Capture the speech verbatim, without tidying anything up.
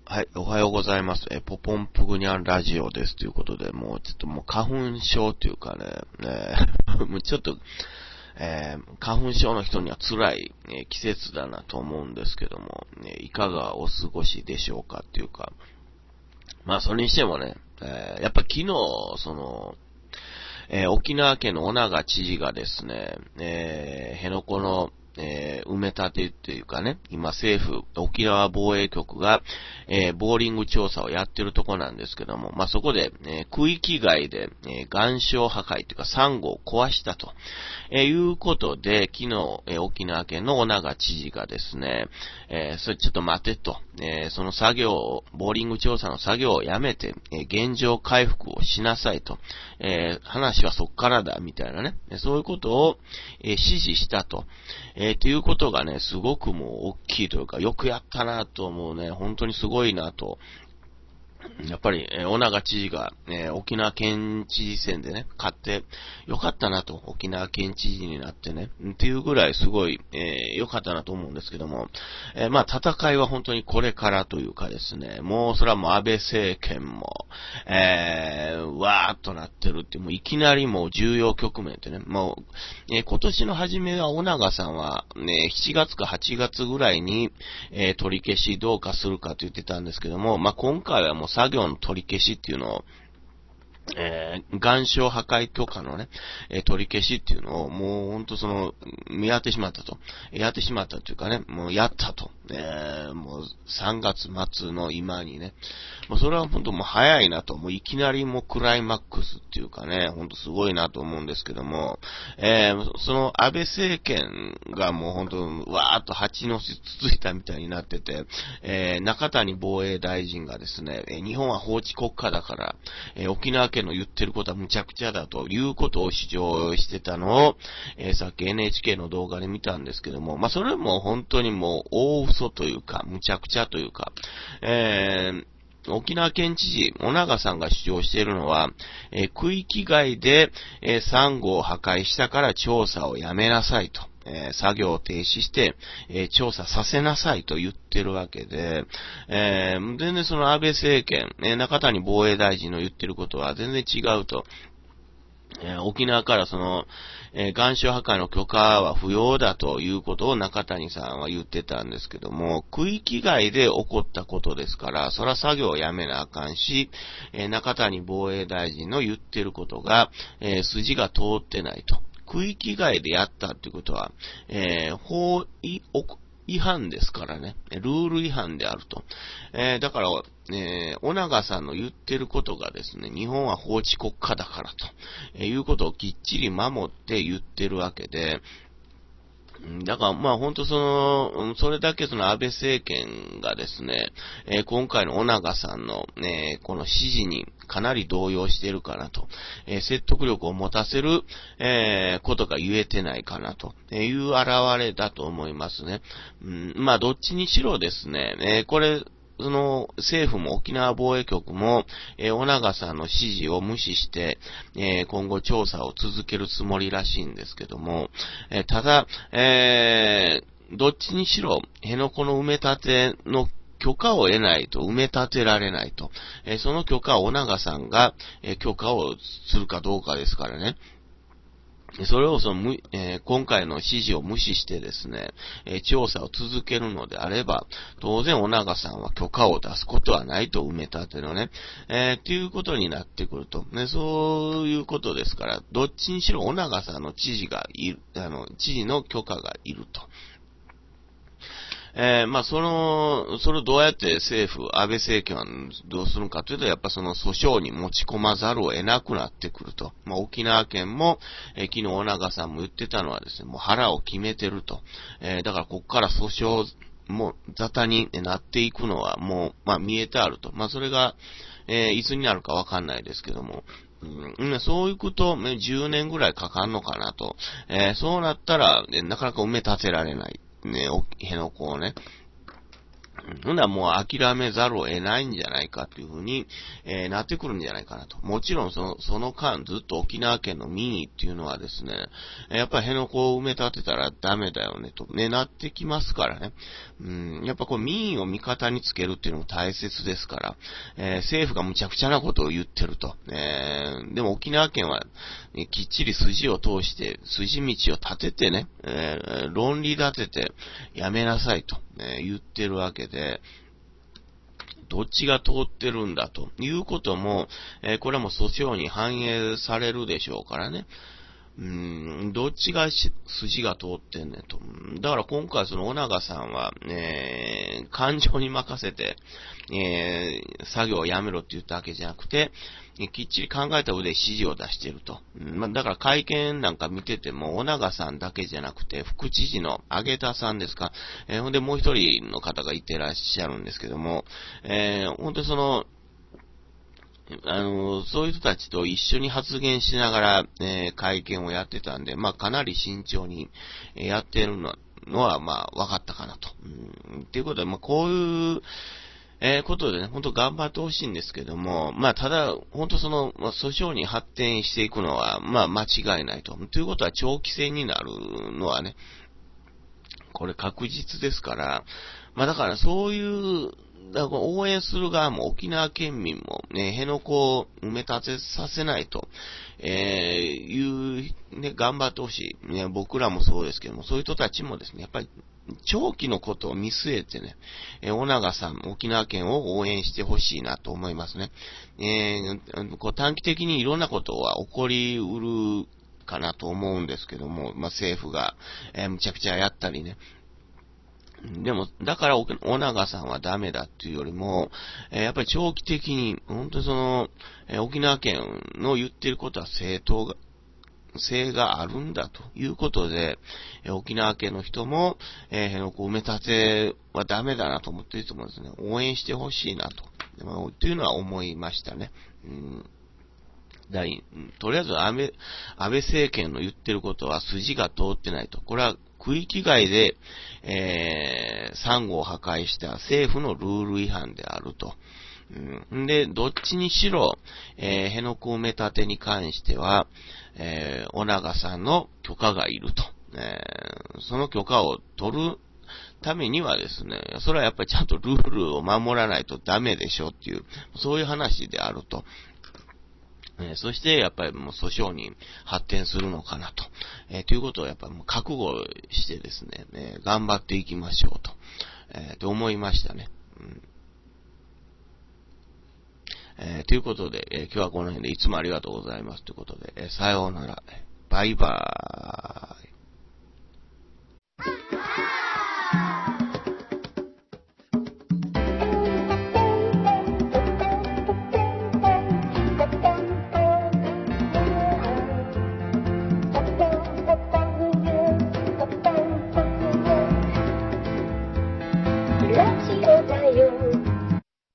はい、おはようございます。え、ポポンプグニャンラジオですということで、もうちょっともう花粉症というかね、ねもうちょっと、えー、花粉症の人には辛い、えー、季節だなと思うんですけども、ね、いかがお過ごしでしょうかっていうか、まあそれにしてもね、えー、やっぱ昨日、その、えー、沖縄県の尾長知事がですね、えー、辺野古のえー、埋め立てっていうかね、今政府、沖縄防衛局が、えー、ボーリング調査をやってるとこなんですけども、まあ、そこで、えー、区域外で、えー、岩礁破壊というかサンゴを壊したと、えー、いうことで、昨日、えー、沖縄県の尾長知事がですね、えー、それちょっと待てと、えー、その作業を、ボーリング調査の作業をやめて、えー、現状回復をしなさいと、えー、話はそっからだ、みたいなね、そういうことを、えー、指示したと、えー、ということがね、すごくもう大きいというか、よくやったなと思うね、本当にすごいなと。やっぱり、えー、尾長知事が、えー、沖縄県知事選でね、勝って、よかったなと、沖縄県知事になってね、っていうぐらいすごい、えー、よかったなと思うんですけども、えー、まあ、戦いは本当にこれからというかですね、もうそれはもう安倍政権も、えー、わーっとなってるって、もういきなりもう重要局面ってね、もう、えー、今年の初めは尾長さんは、ね、しちがつかはちがつぐらいに、えー、取り消しどうかするかと言ってたんですけども、まあ、今回はもう作業の取り消しっていうのを、えー、岩礁破壊許可のね、えー、取り消しっていうのを、もうほんとその、やってしまったと。やってしまったっていうかね、もうやったと。えー、もうさんがつ末の今にね、もうそれはほんともう早いなと。もういきなりもうクライマックスっていうかね、ほんとすごいなと思うんですけども、えー、その安倍政権がもうほんと、わーっと蜂の巣つついたみたいになってて、えー、中谷防衛大臣がですね、日本は法治国家だから、えー、沖縄県の言ってることは無茶苦茶だということを主張してたのを、えー、さっき エヌエイチケー の動画で見たんですけども、まあ、それも本当にもう大嘘というか、無茶苦茶というか、えー沖縄県知事、尾長さんが主張しているのは、えー、区域外で、えー、サンゴを破壊したから調査をやめなさいと。えー、作業を停止して、えー、調査させなさいと言ってるわけで、えー、全然その安倍政権、えー、中谷防衛大臣の言ってることは全然違うと。えー、沖縄からその、えー、岩礁破壊の許可は不要だということを中谷さんは言ってたんですけども、区域外で起こったことですから、そら作業をやめなあかんし、えー、中谷防衛大臣の言ってることが、えー、筋が通ってないと。区域外でやったっていうことは、えー、法違、違反ですからね。ルール違反であると。えー、だから、えー、尾長さんの言ってることがですね、日本は法治国家だからと、えー、いうことをきっちり守って言ってるわけで、だから、まあ本当その、それだけその安倍政権がですね、えー、今回の尾長さんの、ね、この指示にかなり動揺しているかなと、えー、説得力を持たせる、えー、ことが言えてないかなという現れだと思いますね。うん、まあどっちにしろですね、えー、これ、その政府も沖縄防衛局も、えー、尾長さんの指示を無視して、えー、今後調査を続けるつもりらしいんですけども、えー、ただ、えー、どっちにしろ、辺野古の埋め立ての許可を得ないと埋め立てられないと。えー、その許可を尾長さんが、えー、許可をするかどうかですからね。それをその、えー、今回の指示を無視してですね、えー、調査を続けるのであれば、当然尾長さんは許可を出すことはないと埋め立てのね、えー、っていうことになってくると、ね、そういうことですから、どっちにしろ尾長さんの知事がいる、あの、知事の許可がいると。えー、まあ、その、それをどうやって政府、安倍政権はどうするかというと、やっぱその訴訟に持ち込まざるを得なくなってくると。まあ、沖縄県も、えー、昨日尾長さんも言ってたのはですね、もう腹を決めてると。えー、だからここから訴訟も沙汰になっていくのはもう、まあ、見えてあると。まあ、それが、えー、いつになるかわかんないですけども。うん、そういうこと、じゅうねんぐらいかかんのかなと。えー、そうなったら、ね、なかなか埋め立てられない。ね、辺野古をね。 ほんならもう諦めざるを得ないんじゃないかっていうふうに、えー、なってくるんじゃないかなと。もちろんその、その間ずっと沖縄県の民意っていうのはですね、やっぱり辺野古を埋め立てたらダメだよねと、ね、なってきますからね。うん、やっぱこう民意を味方につけるっていうのも大切ですから、えー、政府がむちゃくちゃなことを言ってると。えー、でも沖縄県は、ね、きっちり筋を通して、筋道を立ててね、えー、論理立ててやめなさいと、ね、言ってるわけで、どっちが通ってるんだということも、えー、これはもう訴訟に反映されるでしょうからね。うーん、どっちが筋が通ってんねんと。だから今回その小長さんは、えー、感情に任せて、えー、作業をやめろって言ったわけじゃなくて、きっちり考えた上で指示を出していると。うんまあ、だから会見なんか見てても、小長さんだけじゃなくて、副知事の揚田さんですか、えー、ほんでもう一人の方がいてらっしゃるんですけども、えー、ほんとその、あの、そういう人たちと一緒に発言しながら、えー、会見をやってたんで、まあ、かなり慎重にやってるのは、まあ、分かったかなと。うん、っていうことで、まあ、こういう、えー、ことでね、本当頑張ってほしいんですけども、まあ、ただ、本当その、まあ、訴訟に発展していくのは、まあ、間違いないと。ということは、長期戦になるのはね、これ確実ですから、まあ、だからそういう、だから応援する側も沖縄県民もね、辺野古を埋め立てさせないと、えー、いう、ね、頑張ってほしい。ね、僕らもそうですけども、そういう人たちもですね、やっぱり、長期のことを見据えてね、えー、小長さん、沖縄県を応援してほしいなと思いますね。えー、こう短期的にいろんなことは起こりうるかなと思うんですけども、まあ、政府が、えー、むちゃくちゃやったりね、でも、だから、小長さんはダメだっていうよりも、えー、やっぱり長期的に、本当その、えー、沖縄県の言ってることは正当が、性があるんだということで、えー、沖縄県の人も、えー、辺野古埋め立てはダメだなと思っている人もですね、応援してほしいなと、まあ、というのは思いましたね。うんだいとりあえず安倍、安倍政権の言ってることは筋が通ってないと。これは区域外で、えー、サンゴを破壊した政府のルール違反であると。うん、で、どっちにしろ、えー、辺野古埋め立てに関しては、えー、小長さんの許可がいると。えー、その許可を取るためにはですね、それはやっぱりちゃんとルールを守らないとダメでしょっていう、そういう話であると。えー、そして、やっぱりもう訴訟に発展するのかなと。えー、ということをやっぱりもう覚悟してですね、えー、頑張っていきましょうと。えー、と思いましたね。うんえー、ということで、えー、今日はこの辺でいつもありがとうございますということで、えー、さようなら。バイバーイ。